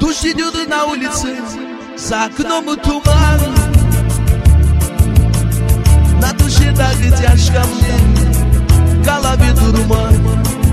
Дождь идет на улице, за окном туман. На душе так и тяжко мне, в голове дурман.